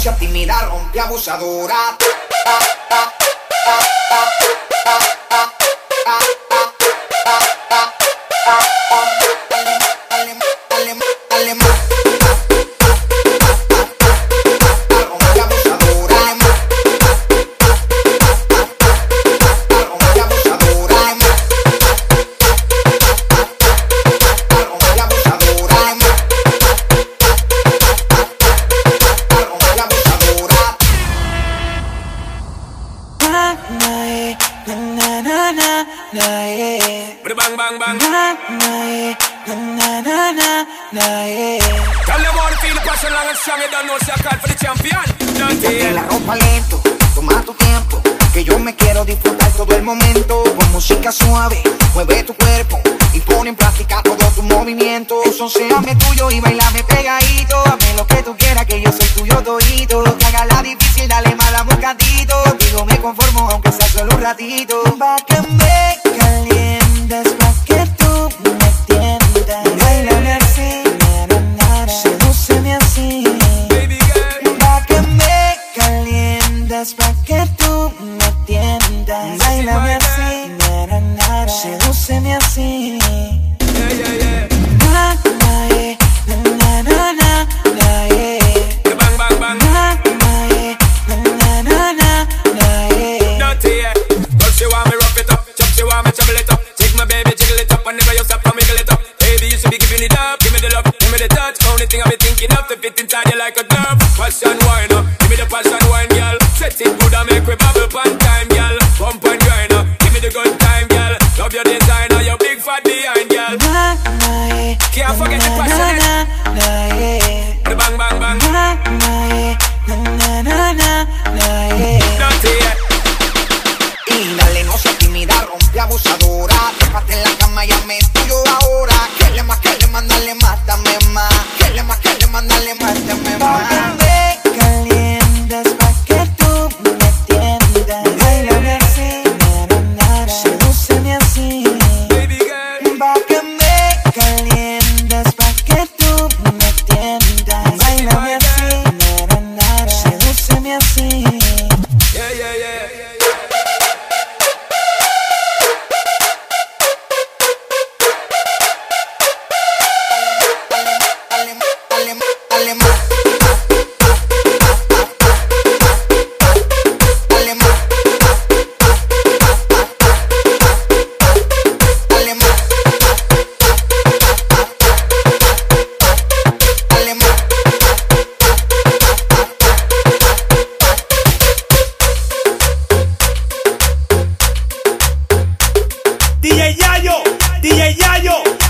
sea tímida, rompe abusadora. Dale más. Bang bang bang. Tell them how to feel the passion long and strong. You don't know si I call for the champion. Ponte la ropa lento, toma tu tiempo, que yo me quiero disfrutar todo el momento. Con música suave, mueve tu cuerpo y pon en práctica todo tu movimiento. Enséame tuyo y bailame pegadito. Hazme lo que tú quieras, que yo soy tuyo todito. Que haga la difícil, dale más la moscatito. Digo me conformo aunque sea solo un ratito. Pa' que me calientes, pa' que tú me tiendas. Bailame así, sedúceme así. Pa' que me calientes, pa' que tú me tiendas. Bailame así, sedúceme así. Whenever you stop and wiggle it up, baby, you should be giving it up. Give me the love, give me the touch. Only thing I be thinking of to fit inside you like a glove. Passion wine, give me the passion wine, girl. Set it good and make we bubble pan time, girl. Pump and grind, give me the good time, girl. Love your designer, your big fat behind, girl. Can't forget the passion. The bang bang bang. Dirty, yeah. Y dale, no seas tímida, rompe abusadora. Trépate en la cama, ya me tuyo ahora. Que le más, dale más, dame más. Que le más, dale más, dame más. Pa' que me calientes, pa' que tú me tiendas. Bailame así, sedúceme así. Pa' que me calientes, pa' que tú me tiendas. Bailame así, sedúceme así. Yeah, yeah, yeah. Dale más. Dale más. Dale más. Dale más. DJ Yayo, DJ Yayo.